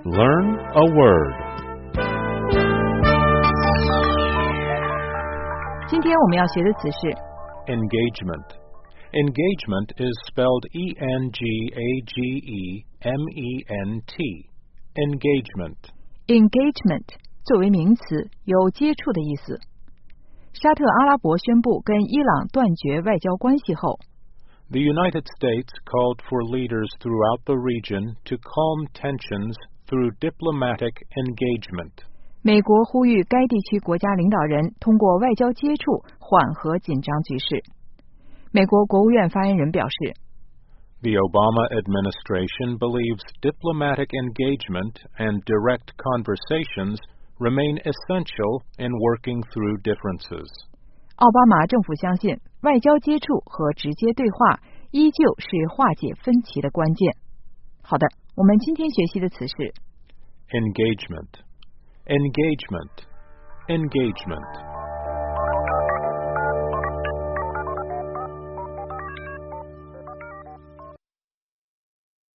Learn a word. 今天我们要学的词是 Engagement. Engagement is spelled E-N-G-A-G-E-M-E-N-T. Engagement. engagement 作为名词，有接触的意思。沙特阿拉伯宣布跟伊朗断绝外交关系后， The United States called for leaders throughout the region to calm tensions through diplomatic engagement. 美国呼吁该地区国家领导人通过外交接触缓和紧张局势。美国国务院发言人表示， The Obama administration believes diplomatic engagement and direct conversations remain essential in working through differences. 奥巴马政府相信外交接触和直接对话依旧是化解分歧的关键。好的，我们今天学习的词是 Engagement. Engagement. Engagement.